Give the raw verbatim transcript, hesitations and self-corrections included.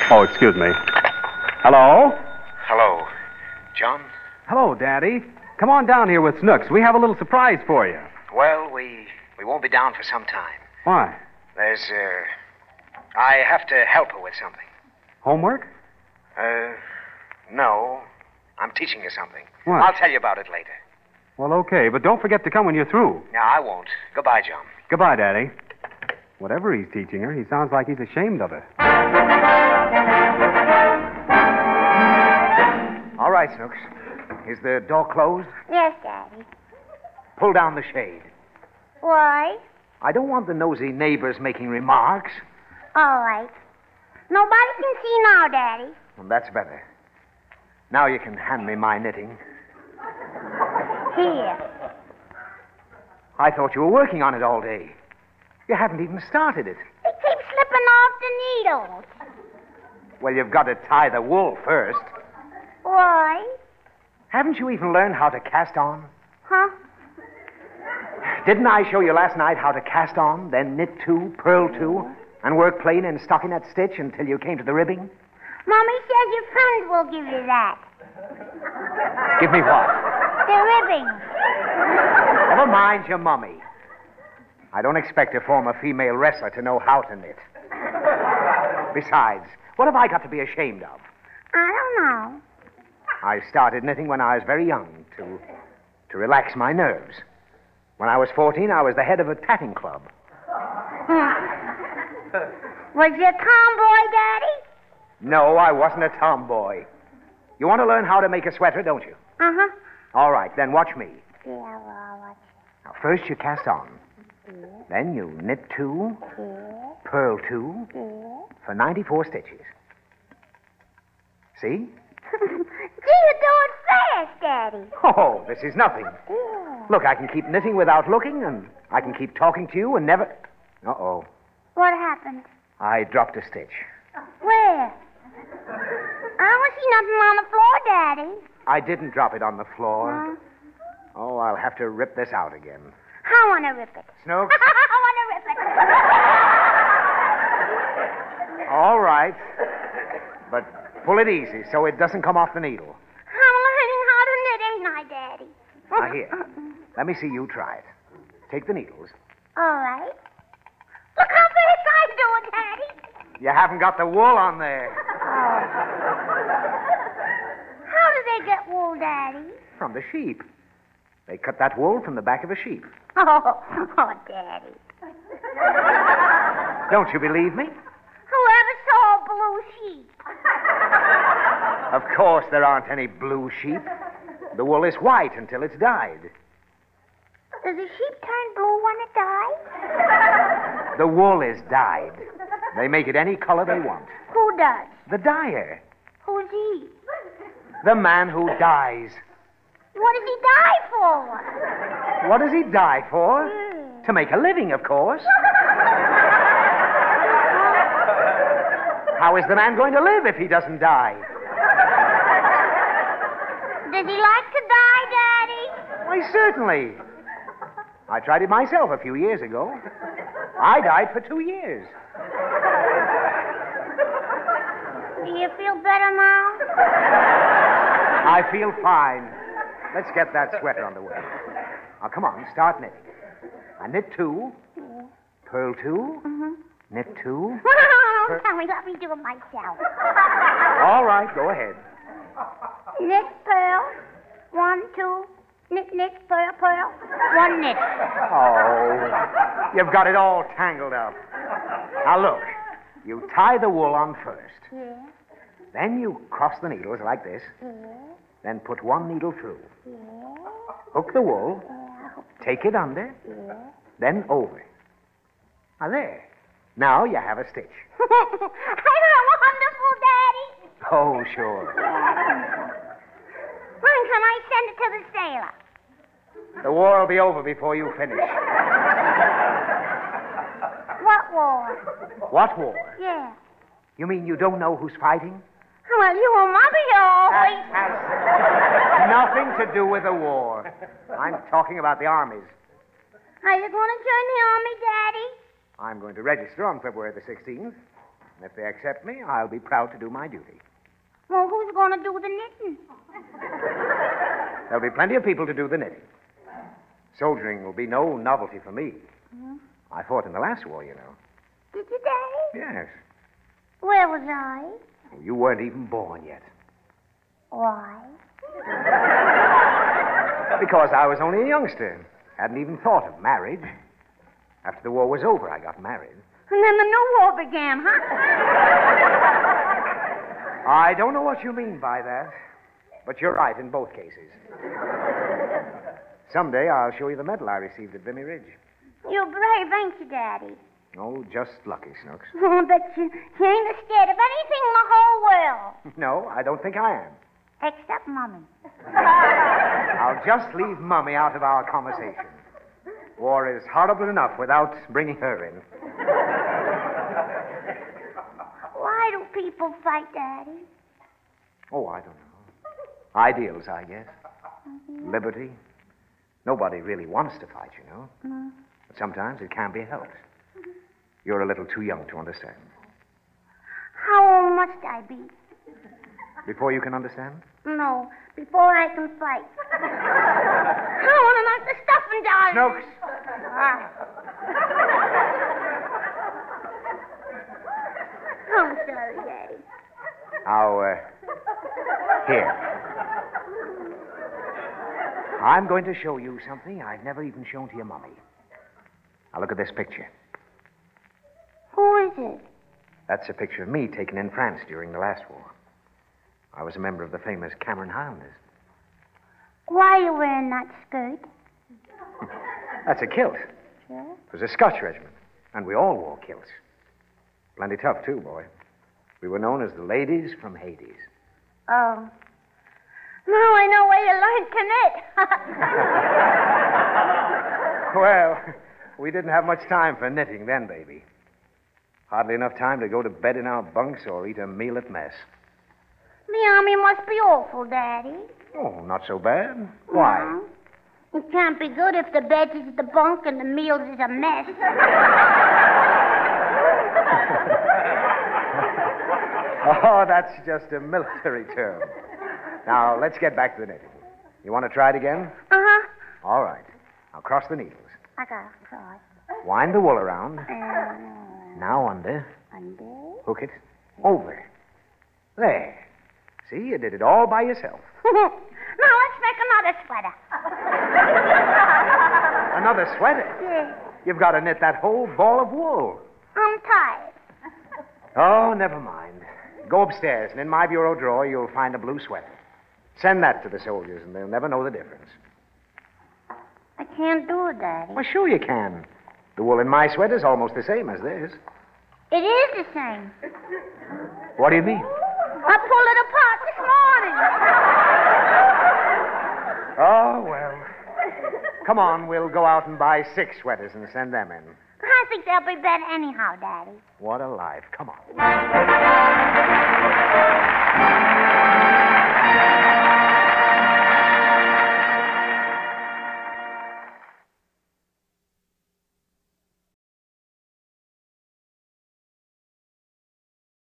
Oh, excuse me. Hello? Hello. John? Hello, Daddy. Come on down here with Snooks. We have a little surprise for you. Well, we we won't be down for some time. Why? There's, uh... I have to help her with something. Homework? Uh, no. I'm teaching her something. What? I'll tell you about it later. Well, okay, but don't forget to come when you're through. No, I won't. Goodbye, John. Goodbye, Daddy. Whatever he's teaching her, he sounds like he's ashamed of it. All right, Snooks. Is the door closed? Yes, Daddy. Pull down the shade. Why? I don't want the nosy neighbors making remarks. All right. Nobody can see now, Daddy. Well, that's better. Now you can hand me my knitting. Here. I thought you were working on it all day. You haven't even started it. It keeps slipping off the needles. Well, you've got to tie the wool first. Why? Haven't you even learned how to cast on? Huh? Didn't I show you last night how to cast on, then knit two, purl two, and work plain and stockinette stitch until you came to the ribbing? Mommy says your friend will give you that. Give me what? The ribbing. Never mind your mummy. I don't expect a former female wrestler to know how to knit. Besides, what have I got to be ashamed of? I don't know. I started knitting when I was very young to, to relax my nerves. When I was fourteen, I was the head of a tatting club. Was you a tomboy, Daddy? No, I wasn't a tomboy. You want to learn how to make a sweater, don't you? Uh-huh. All right, then watch me. Yeah, well, I'll watch. Now, first you cast on. Yeah. Then you knit two, Yeah. purl two, Yeah. for ninety-four stitches. See? Gee, you do it fast, Daddy. Oh, this is nothing. Yeah. Look, I can keep knitting without looking, and I can keep talking to you and never... Uh-oh. What happened? I dropped a stitch. Where? I don't see nothing on the floor, Daddy. I didn't drop it on the floor. Huh? Oh, I'll have to rip this out again. I want to rip it. Snooks? I want to rip it. All right. But pull it easy so it doesn't come off the needle. I'm learning how to knit, ain't I, Daddy? Now, here. Let me see you try it. Take the needles. All right. Look how fast I do it, Daddy. You haven't got the wool on there. How do they get wool, Daddy? From the sheep. They cut that wool from the back of a sheep. Oh, oh, Daddy. Don't you believe me? Whoever saw a blue sheep? Of course there aren't any blue sheep. The wool is white until it's dyed. Does the sheep turn blue when it dies? The wool is dyed. They make it any color they want. Who does? The dyer. Who's he? The man who dyes. What does he die for? What does he die for? Hmm. To make a living, of course. How is the man going to live if he doesn't die? Does he like to die, Daddy? Why, certainly. I tried it myself a few years ago. I died for two years. Do you feel better now? I feel fine. Let's get that sweater underway. Now, come on, start knitting. I knit two, Yeah. purl two, Mm-hmm. knit two. Don't tell me, let me do it myself. All right, go ahead. Knit, pearl, one, two, knit, knit, pearl, pearl, one knit. Oh, you've got it all tangled up. Now, look, you tie the wool on first. Yeah, Then you cross the needles like this. yeah, Then put one needle through. yeah, Hook the wool. yeah, Take it under. yeah. Then over. Now, there. Now you have a stitch. Isn't that wonderful, Daddy? Oh, sure. When can I send it to the sailor? The war will be over before you finish. What war? What war? Yeah. You mean you don't know who's fighting? Well, you and Mommy are always... That has nothing to do with the war. I'm talking about the armies. Are you going to join the army, Daddy? I'm going to register on February the sixteenth. And if they accept me, I'll be proud to do my duty. Well, who's going to do the knitting? There'll be plenty of people to do the knitting. Soldiering will be no novelty for me. Hmm? I fought in the last war, you know. Did you, Daddy? Yes. Where was I? You weren't even born yet. Why? Because I was only a youngster. Hadn't even thought of marriage. After the war was over, I got married. And then the new war began, huh? I don't know what you mean by that, but you're right in both cases. Someday I'll show you the medal I received at Vimy Ridge. You're brave, ain't you, Daddy? Oh, just lucky, Snooks. Oh, but you, you ain't scared of anything in the whole world. No, I don't think I am. Except Mummy. I'll just leave Mummy out of our conversation. War is horrible enough without bringing her in. Why do people fight, Daddy? Oh, I don't know. Ideals, I guess. Mm-hmm. Liberty. Nobody really wants to fight, you know. No. But sometimes it can't be helped. You're a little too young to understand. How old must I be? Before you can understand? No, before I can fight. I want to knock the stuffing down. Snooks! Ah. I'm sorry, Daddy. Now, uh, here. I'm going to show you something I've never even shown to your mummy. Now, look at this picture. Who is it? That's a picture of me taken in France during the last war. I was a member of the famous Cameron Highlanders. Why are you wearing that skirt? That's a kilt. Yeah? It was a Scotch regiment, and we all wore kilts. Plenty tough, too, boy. We were known as the ladies from Hades. Oh. Now I know where you learned to knit. Well, we didn't have much time for knitting then, baby. Hardly enough time to go to bed in our bunks or eat a meal at mess. The army must be awful, Daddy. Oh, not so bad. Why? No. It can't be good if the bed is the bunk and the meals is a mess. Oh, that's just a military term. Now, let's get back to the knitting. You want to try it again? Uh-huh. All right. Now, cross the needles. I got a cross. Wind the wool around. Uh, Now under. under. Hook it. Over. There. See, you did it all by yourself. Now let's make another sweater. Another sweater? Yeah. You've got to knit that whole ball of wool. I'm tired. Oh, never mind. Go upstairs, and in my bureau drawer, you'll find a blue sweater. Send that to the soldiers, and they'll never know the difference. I can't do it, Daddy. Well, sure you can. The wool in my sweater's almost the same as this. It is the same. What do you mean? I pulled it apart this morning. Oh, well. Come on, we'll go out and buy six sweaters and send them in. I think they'll be better anyhow, Daddy. What a life. Come on.